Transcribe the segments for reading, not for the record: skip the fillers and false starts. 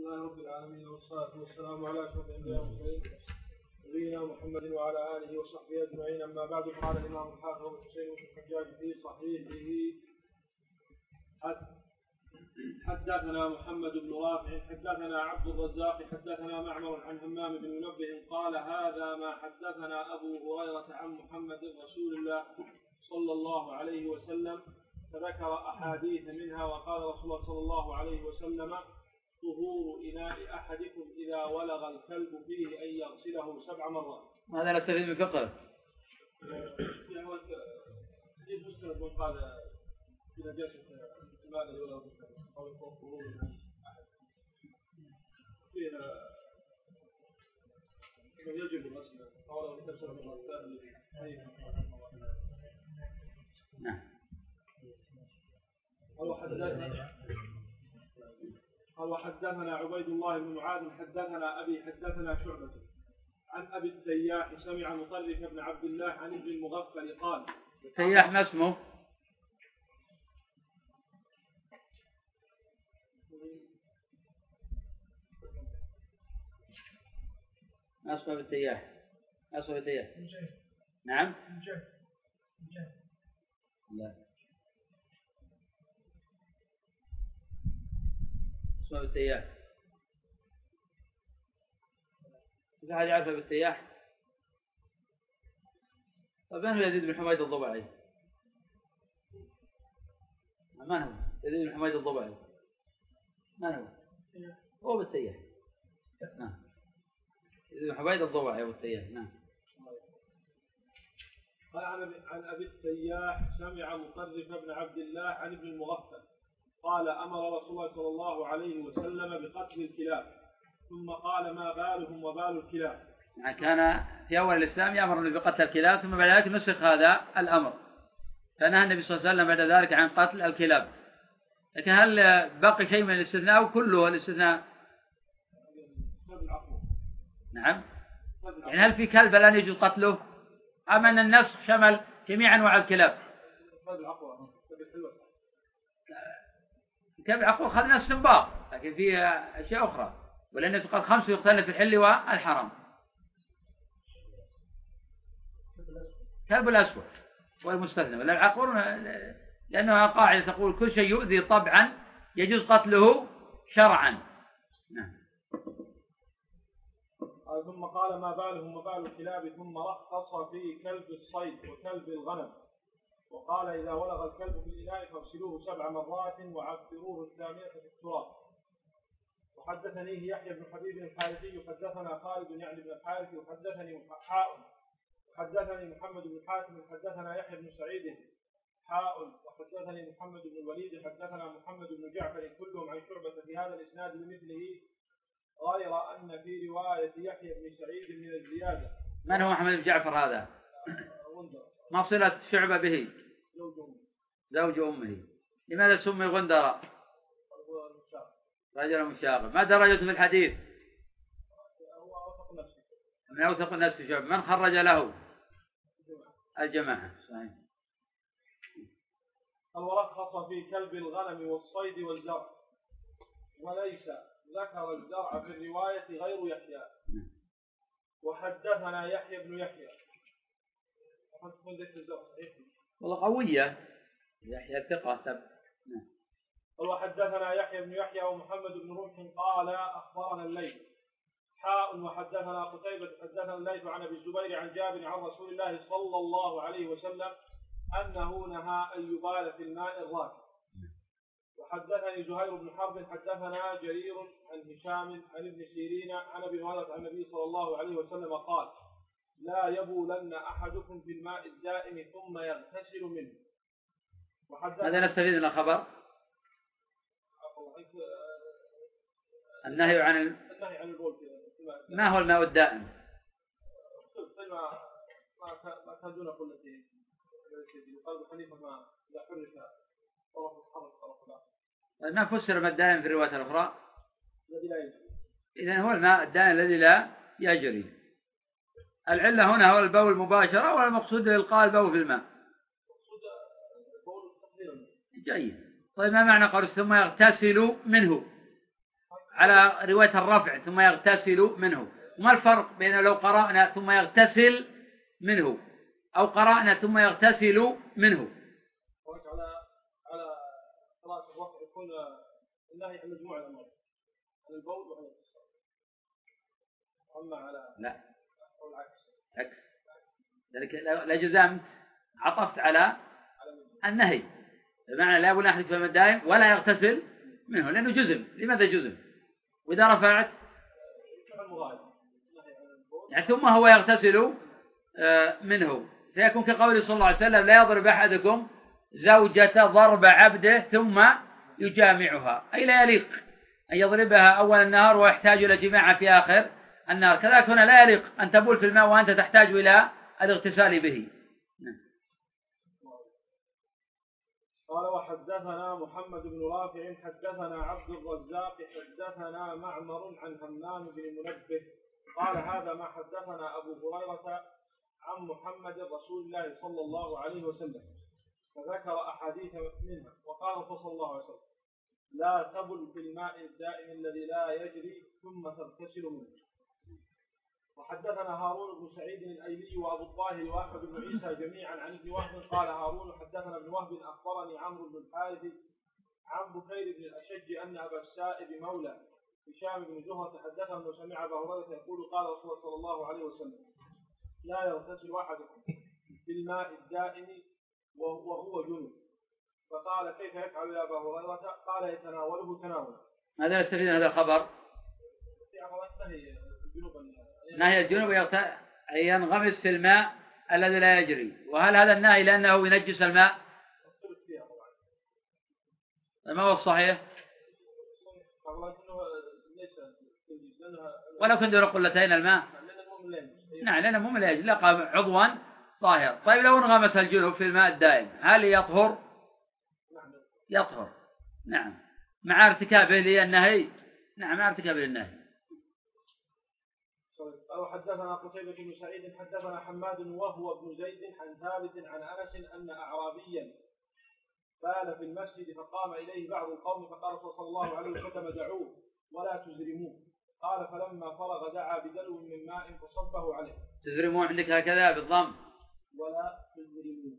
لله رب العالمين والصلاة والسلام على أشرف الأنبياء والمرسلين نبينا محمد وعلى آله وصحبه أجمعين. أما بعد، قال الإمام الحافظ ابن حسين بن الحجاج في صحيحه حدثنا محمد بن رافع حدثنا عبد الرزاق حدثنا معمر عن همام بن منبه قال هذا ما حدثنا أبو هريرة عن محمد رسول الله صلى الله عليه وسلم، فذكر أحاديث منها وقال رسول الله صلى الله عليه وسلم طهور إناء أحدكم إذا ولغ الكلب فيه أن يغسله 7 مرات. هذا نستفيد من فقه. حديث مسلم قال في نجاسة ماذا يولغ الكلب أو طهور إناء أحدكم فيها يجب الغسل أو لو تكسر من الثاني. نعم. قال وحدثنا عبيد الله بن معاذ حدثنا أبي حدثنا شعبة عن أبي التياح سمع مطرف بن عبد الله عن ابن المغفل قال. التياح ما اسمه؟ ما اسمه بالتياح؟ ما اسمه بالتياح؟ نعم؟ لا اسمه بالتياح. إذا أحد يعرفه بالتياح؟ طيب من هو يزيد بن حميد الضبعي؟ من هو يزيد بن حميد الضبعي؟ من هو؟ هو بالتياح. نعم يزيد بن حميد الضبعي والتياح. نعم. قال عن أبي التياح سمع مطرف بن عبد الله عن ابن المغفل قال أمر رسول الله صلى الله عليه وسلم بقتل الكلاب، ثم قال ما بالهم وبال الكلاب. يعني كان في أول الإسلام يأمر بقتل الكلاب، ثم بعد ذلك نسخ هذا الأمر، فنهى النبي صلى الله عليه وسلم بعد ذلك عن قتل الكلاب. لكن هل بقي شيء من الاستثناء أو كله الاستثناء؟ نعم. يعني هل في كلب الآن يجوز قتله؟ أم أن النسخ شمل جميع أنواع الكلاب؟ الكلب العقور خذنا استنباط، لكن فيه أشياء أخرى، ولأن قال 5 يقتلن في الحل والحرام. كلب الأسود والمستثنى، ولا العقور لأنها قاعدة تقول كل شيء يؤذي طبعا يجوز قتله شرعا. نعم. ثم قال ما بالهم وبال الكلاب، ثم رخص في كلب الصيد وكلب الغنم، وقال إذا ولغ الكلب في الإناء فاغسلوه 7 مرات وعفروه 8 في التراب. وحدثني يحيى بن حبيب الحارثي حدثنا خالد يعني بن الحارث وحدثني محمد بن حاتم حدثنا يحيى بن سعيد وحدثني محمد بن الوليد حدثنا محمد بن جعفر كلهم عن شعبة في هذا الإسناد بمثله، غير أن في رواية يحيى بن سعيد من الزيادة. من هو محمد بن جعفر هذا؟ ما صلة شعبة به؟ زوج أمه. لماذا سمي غندرة؟ رجل مشاغب. ما درجته في الحديث؟ من أوثق الناس في شعبة. من خرج له؟ الجماعة. صحيح. ورخص في كلب الغنم والصيد والزرع، وليس ذكر الزرع في الرواية غير يحيى. وحدثنا يحيى بن يحيى. والله قوية يحيى ثقة. وحدثنا يحيى بن يحيى ومحمد بن رمح قال أخبرنا الليث وحدثنا قتيبة حدثنا الليث عن أبي الزبير عن جابر عن رسول الله صلى الله عليه وسلم أنه نهى أن يبال في الماء الراكد. وحدثني زهير بن حرب حدثنا جرير عن هشام عن ابن سيرين عن أبي هريرة عن النبي صلى الله عليه وسلم قال لا يبولن أحدكم في الماء الدائم ثم يغتسل منه. هذا نستفيد من الخبر النهي عن البول. ما هو الماء الدائم؟ ما كان دون قلتين. قال حنيفة ما لا حرك طرف الحرك طرف الآخر. ما فسر ما الدائم في الرواية الأخرى؟ الذي لا يجري. إذن هو الماء الدائم الذي لا يجري. العلة هنا هو البول مباشرة، ولا المقصود إلقاء البول في الماء؟ جيد. طيب ما معنى قول ثم يغتسل منه؟ على رواية الرفع ثم يغتسل منه. وما الفرق بين لو قرأنا ثم يغتسل منه أو قرأنا ثم يغتسل منه؟ على قراءة الرفع يكون النهي عن مجموع الأمر، عن البول وعن الاغتسال. أما على لا أو العكس عكس ذلك لا جزام عطفت على النهي، بمعنى لا يبول أحد في الدائم ولا يغتسل منه لأنه جزم. لماذا جزم؟ وإذا رفعت يعني ثم هو يغتسل منه فيكون كقول صلى الله عليه وسلم لا يضرب أحدكم زوجة ضرب عبده ثم يجامعها، أي لا يليق أن يضربها أول النهار ويحتاج إلى جماعة في آخر النهار. كذلك هنا لا يليق أن تبول في الماء وأنت تحتاج إلى الاغتسال به. قال وحدثنا محمد بن رافع حدثنا عبد الرزاق حدثنا معمر عن همام بن منبه قال هذا ما حدثنا أبو هريرة عن محمد رسول الله صلى الله عليه وسلم، فذكر أحاديث منها وقال صلى الله عليه وسلم لا تبل في الماء الدائم الذي لا يجري ثم تغتسل منه. وحدثنا هارون بن سعيد الأيلي وأبو الطاهر وأحمد بن عيسى جميعا عن ابن وهب قال هارون حدثنا ابن وهب أخبرني عمرو بن الحارث عن بكير بن الأشج أن أبا السائب مولى هشام بن زهرة حدثنا أنه سمع أبا هريرة يقول قال رسول الله صلى الله عليه وسلم لا يغتسل أحدكم في الماء الدائم وهو جنب. فقال كيف يفعل يا أبا هريرة؟ قال يتناوله تناولا. ماذا يستفيد هذا الخبر؟ نهي الجنوب أن ينغمس في الماء الذي لا يجري. وهل هذا النهي لأنه ينجس الماء؟ ما هو الصحيح؟ ولو كنت قلتين الماء نعم لأنه مو من لا يجري لقى عضوا طاهر. طيب لو انغمس الجنوب في الماء الدائم هل يطهر؟ يطهر نعم مع ارتكابه للنهي. نعم مع ارتكابه للنهي. أو حدثنا قتيبة بن سعيد حدثنا حماد وهو ابن زيد عن ثابت عن أنس أن أعرابيا بال في المسجد فقام إليه بعض القوم فقال صلى الله عليه وسلم دعوه ولا تزرموه. قال فلما فرغ دعا بدلو من ماء فصبه عليه. تزرمون عندك هكذا بالضم ولا تزرموه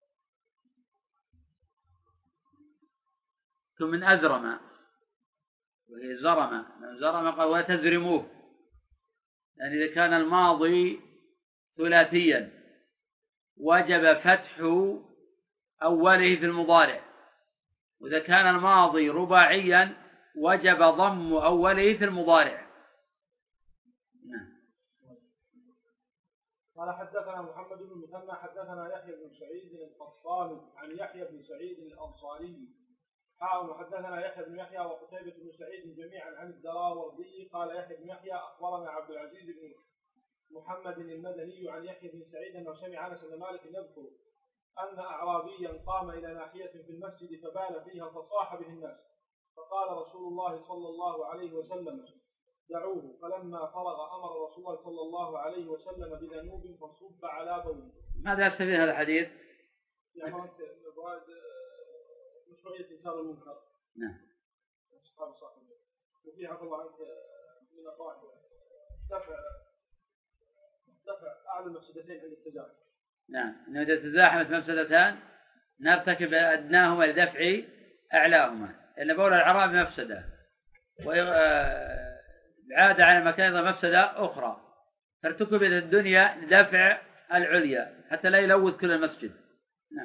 ثم من أزرم وهي زرم قال ولا تزرموه، يعني إذا كان الماضي ثلاثيا وجب فتح أوله في المضارع، وإذا كان الماضي رباعيا وجب ضم أوله في المضارع. قال حدثنا محمد بن المثنى حدثنا يحيى بن سعيد القطان عن يحيى بن سعيد الأنصاري وحدثنا يحيى بن يحيى وقتيبة بن سعيد جميعا عن الدراوردي قال يحيى بن يحيى أخبرنا عبد العزيز بن محمد المدني عن يحيى بن سعيد أنه سمع أنس بن مالك يذكر أن أعرابيا قام إلى ناحية في المسجد فبال فيها فصاح به الناس، فقال رسول الله صلى الله عليه وسلم دعوه. فلما فرغ أمر رسول الله صلى الله عليه وسلم بذنوب فصب على بوله. ماذا يستفيد هذا الحديث؟ يعني مشروعية إنكار المنكر. نعم. أصحاب صاحب. وفي عفوا الله عنك من الطائف دفع أعلى المفسدتين عند التزاحم. نعم. إنه إذا تزاحمت مفسدتان نرتكب أدناهما لدفع أعلاهما، لأن بول العراب مفسدة وعادة على مكان مفسدة أخرى، فارتكبت الدنيا لدفع العليا حتى لا يلوث كل المسجد. نعم.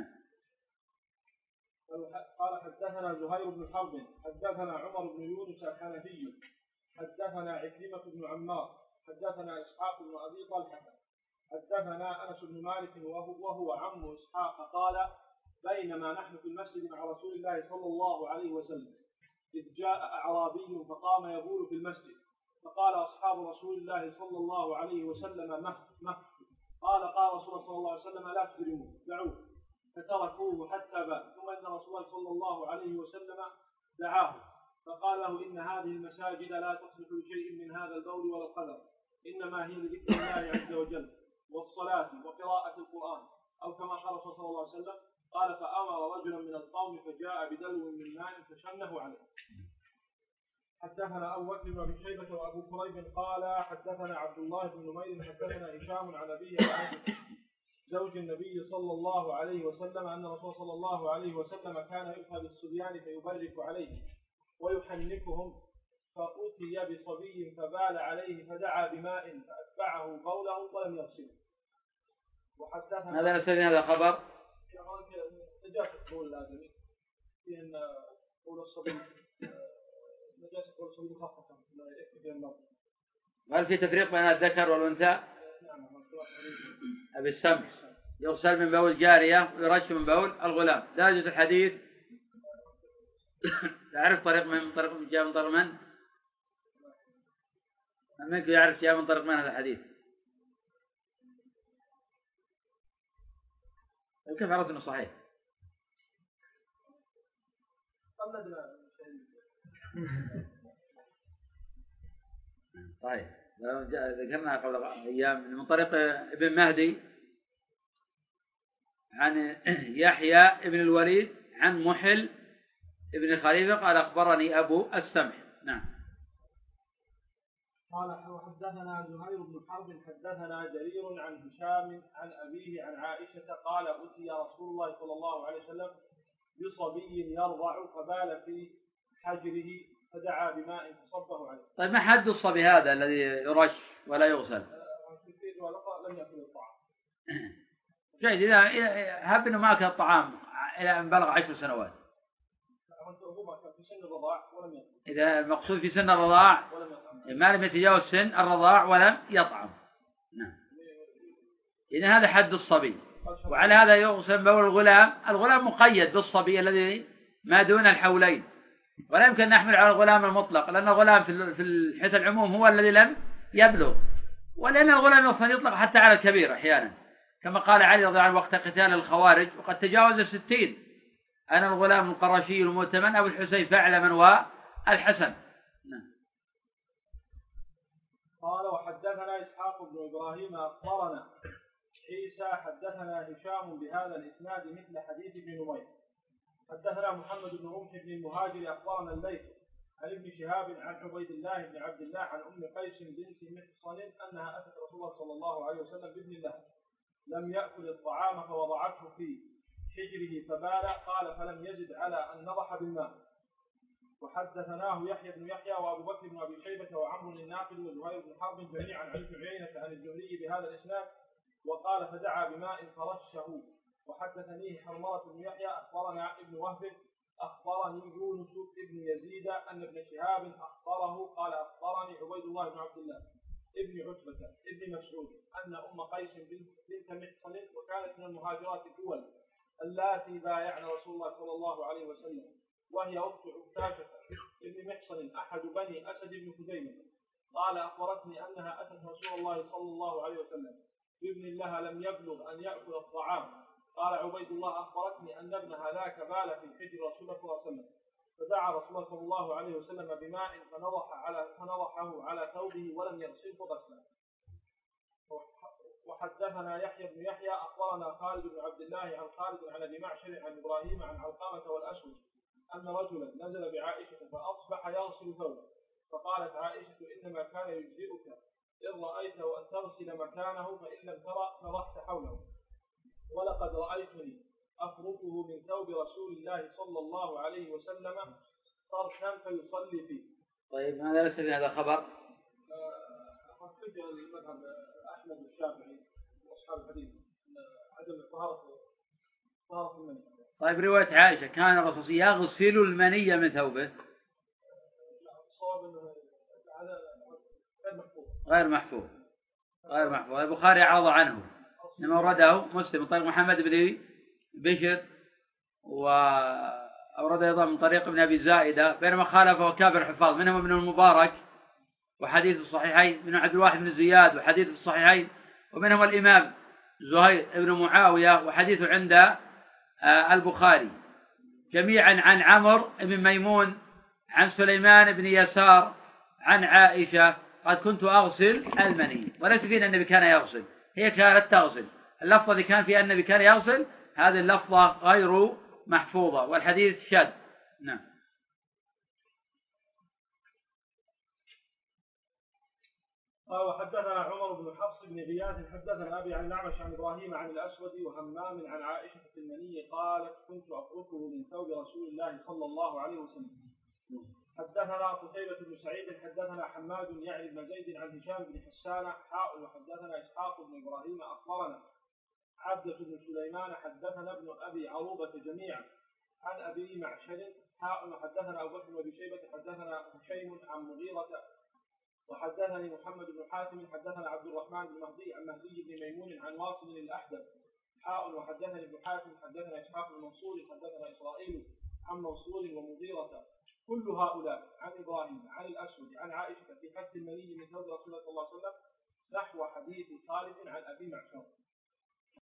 قال حدثنا زهير بن حرب حدثنا عمر بن يونس الحنفي حدثنا عكرمة بن عمار حدثنا إسحاق بن أبي طلحة حدثنا أنس بن مالك وهو عم إسحاق قال بينما نحن في المسجد مع رسول الله صلى الله عليه وسلم إذ جاء أعرابي فقام يبول في المسجد، فقال أصحاب رسول الله صلى الله عليه وسلم مه. قال رسول الله صلى الله عليه وسلم لا تزرموه دعوه، فتركوه حتى بال. ثم إن رسول الله صلى الله عليه وسلم دعاه فقال له إن هذه المساجد لا تصلح لشيء من هذا البول ولا القدر، إنما هي لذكر الله عز وجل والصلاة وقراءة القرآن، أو كما قال صلى الله عليه وسلم. قال فأمر رجلا من القوم فجاء بدلو من ماء فشنه عليه. حدثنا أبو بكر بن أبي شيبة وأبو كريب قال حدثنا عبد الله بن نمير حدثنا هشام عن أبيه عن زوج النبي صلى الله عليه وسلم أن الرسول صلى الله عليه وسلم كان يؤتى بالصبيان فيبرك عليه ويحنكهم، فأتي بصبي فبال عليه فدعا بماء فأتبعه بوله ولم يغسله. وحدثنا هذا أسأل هذا خبر نجاسة قول الآدمي في أن قول الصبي نجاسة قول الصبي مخففة لا يكفي في النظر. هل في تفريق بين الذكر والأنثى؟ نعم. أبي السمع يغسل من بول الجارية ويرش من بول الغلام. درجة الحديث تعرف طريق من جاء من طريق من؟ منك يعرف جاء من طريق من هذا الحديث؟ كيف عرفت انه صحيح؟ طيب ذكرنا قبل ايام من طريق ابن مهدي عن يحيى ابن الوليد عن محل ابن خليفة قال أخبرني أبو السمح. نعم. قال وحدثنا زهير بن حرب حدثنا جرير عن هشام عن أبيه عن عائشة قال أتي رسول الله صلى الله عليه وسلم بصبي يرضع فبال في حجره فدعا بماء فصبه عليه. طيب ما حد الصبي هذا الذي يرش ولا يغسل؟ لم يأكل الطعام. جيد. إذا هب أنه ما أكل الطعام إلى أن بلغ 10 سنوات. في سن الرضاع ولم يطعم. إذا المقصود في سن الرضاع ما لم يتجاوز سن الرضاع ولم يطعم. نعم. إذا هذا حد الصبي. وعلى هذا يغسل بول الغلام. الغلام مقيد بالصبي الذي ما دون الحولين، ولا يمكن أن نحمل على الغلام المطلق، لأن الغلام في حيث العموم هو الذي لم يبلغ، ولأن الغلام أصلا يطلق حتى على الكبير أحيانا، كما قال علي رضي الله عنه وقت قتال الخوارج وقد تجاوز 60: أنا الغلام القرشي المؤتمن أبو الحسين فاعلما والحسن. قال وحدثنا إسحاق بن إبراهيم أخبرنا عيسى حدثنا هشام بهذا الإسناد مثل حديث ابن نمير. حدثنا محمد بن رمح بن المهاجر أخبرنا الليث عن ابن شهاب عن عبيد الله بن عبد الله عن أم قيس بنت محصن أنها أتت رسول الله صلى الله عليه وسلم بابن الله لم يأكل الطعام فوضعته في حجره فبال، قال فلم يزد على أن نضح بالماء. وحدثناه يحيى بن يحيى وأبو بكر بن أبي شيبة وعمرو الناقد وزهير بن حرب جميعا عن ابن عيينة عن الزهري بهذا الإسناد وقال فدعا بماء فرشه. وحدثني حرملة بن يحيى أخبرنا ابن وهب أخبرني يونس بن يزيد أن ابن شهاب أخبره قال أخبرني عبيد الله بن عبد الله ابن عتبة ابن مسعود أن أم قيس بنت محصن وكانت من المهاجرات الأول اللاتي بايعن رسول الله صلى الله عليه وسلم، وهي أخت عكاشة ابن محصن أحد بني أسد بن خزيمة، قال أخبرتني أنها أتت رسول الله صلى الله عليه وسلم بابن لها لم يبلغ أن يأكل الطعام. قال عبيد الله أخبرتني أن ابنها ذاك بال في حجر رسول الله صلى الله عليه وسلم، فدعا رسول الله صلى الله عليه وسلم بماء فنضحه على ثوبه ولم يغسله غسلا. وحدثنا يحيى بن يحيى أخبرنا خالد بن عبد الله عن خالد عن أبي معشر عن إبراهيم عن علقمة والأسود أن رجلا نزل بعائشة فأصبح يغسل ثوبه، فقالت عائشة إنما كان يجزئك إن رأيته أن تغسل مكانه فإن لم ترى نضحت حوله، ولقد رأيتني أفرقه من ثوب رسول الله صلى الله عليه وسلم فرشا فيصلي فيه. طيب ماذا ليس في هذا الخبر؟ أخذت المذهب أحمد الشافعي وأصحاب الحديث عدم طهارة المني. طيب رواية عائشة كان الرسول يغسل المني من ثوبه؟ الصواب أنه هذا غير محفوظ. البخاري عرض عنه لما ورده مسلم من طريق محمد بن بشر، وأورد أيضا من طريق ابن أبي زائدة، بينما خالفه كابر الحفاظ منهم ابن المبارك وحديث الصحيحين، منهم عبد الواحد بن زياد وحديث الصحيحين، ومنهم الإمام زهير ابن معاوية وحديثه عند البخاري، جميعا عن عمرو بن ميمون عن سليمان بن يسار عن عائشة قد كنت أغسل المني، وليس فينا النبي كان يغسل، هي كانت تغسل. اللفظة الذي كان فيها النبي كان يغسل هذه اللفظة غير محفوظة، والحديث شاذ. نعم. وحدثنا عمر بن حفص بن غياث حدثنا أبي عن الأعمش عن إبراهيم عن الأسود وهمام عن عائشة المني قالت كنت أتركه من ثوب رسول الله صلى الله عليه وسلم. حدثنا قتيبة بن سعيد حدثنا حماد يعني بن زيد عن هشام بن حسان وحدثنا إسحاق بن إبراهيم أخبرنا عبدة بن سليمان حدثنا ابن أبي عروبة جميعا عن أبي معشر وحدثنا أبو بكر بن شيبة حدثنا هشيم عن مغيرة وحدثني محمد بن حاتم حدثنا عبد الرحمن بن مهدي عن مهدي بن ميمون عن واصل الأحدب وحدثني ابن حاتم حدثنا إسحاق بن منصور حدثنا إسرائيل عن منصور ومغيرة كل هؤلاء عن إبراهيم عن الأسود عن عائشة في حث المني من ثوب رسول الله صلى الله عليه وسلم نحو حديث خالد عن أبي معشر.